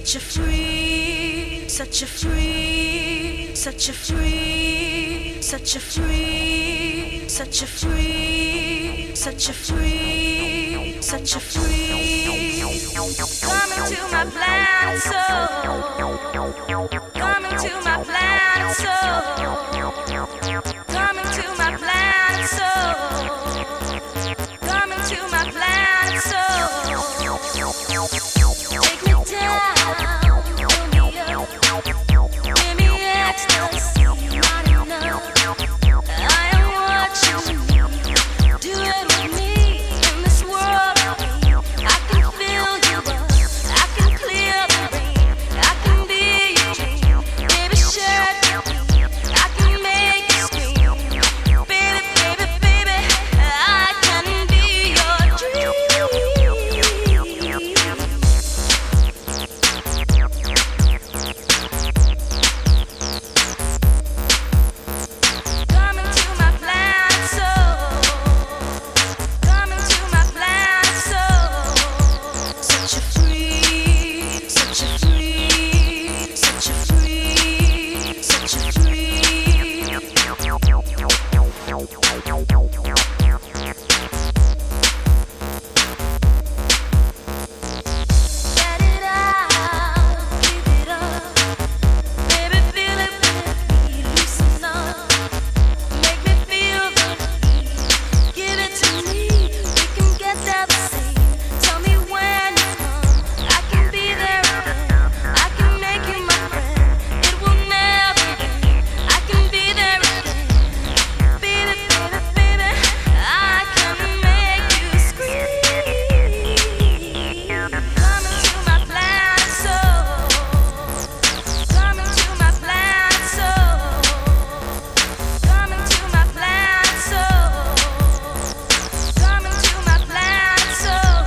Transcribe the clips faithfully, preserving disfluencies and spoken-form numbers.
Such a free, such a free, such a free, such a free, such a free, such a free, such a free. Coming to my planet soul. Coming to my planet soul. Coming to my planet soul. Coming to my planet soul. Take me down, fill me up, give me ecstasy, not enough. I am what you need. Do it with me in this world of me. I can feel you up, I can clear the rain. I can be your dream, baby, share it with me. I can make you scream, baby, baby, baby. I can be your dream. Coming to my planet soul. Coming to my planet soul. Such a free, such a free, such a free, such a free. Let it out, give it up, baby, feel it with me, loosen up, make me feel the heat, give it to me, we can get there the same. Tell me when you come, I can be there again. I can make you my friend, it will never end. I can be there again, baby, baby, baby. I can make you scream. Coming to my planet soul. Coming to my planet soul. Coming to my planet soul. Coming to my planet soul.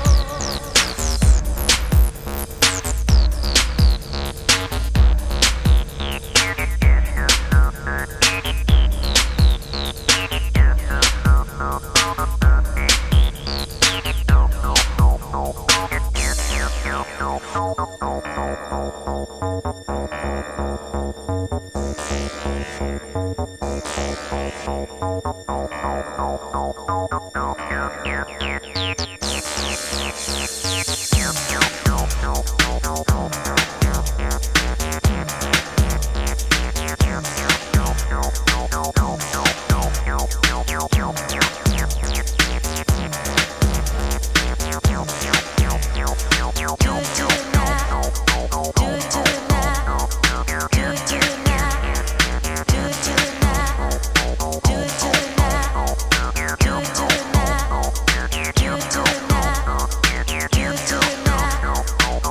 Do it, do it now. Do it, do it now. Do it, do it now. Do it, do it now. Do it, do it now. Do it, do it now. Do it, do it now. Do it, do it now.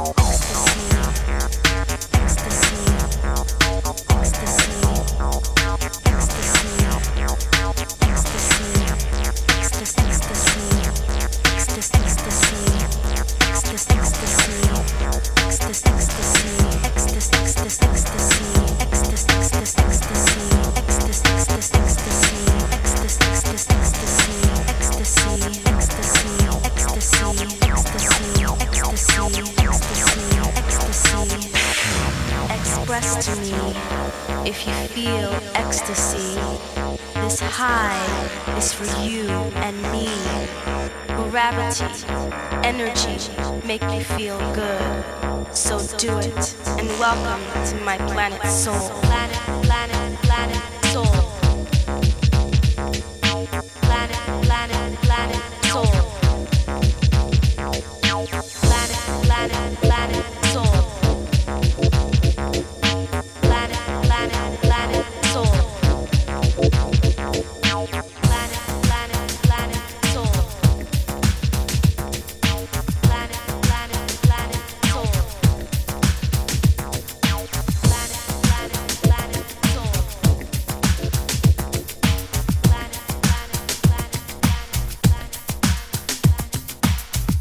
Ecstasy, ecstasy, ecstasy, ecstasy, ecstasy, ecstasy, ecstasy, ecstasy. Ecstasy, ecstasy, ecstasy, ecstasy, ecstasy, ecstasy, ecstasy, ecstasy, ecstasy, ecstasy, ecstasy, ecstasy, ecstasy, ecstasy, ecstasy, ecstasy, ecstasy, ecstasy, ecstasy, ecstasy. Express to me if you feel ecstasy. This high is for you and me. Gravity, energy, make you feel good. So do it and welcome to my planet soul. Planet, planet, planet.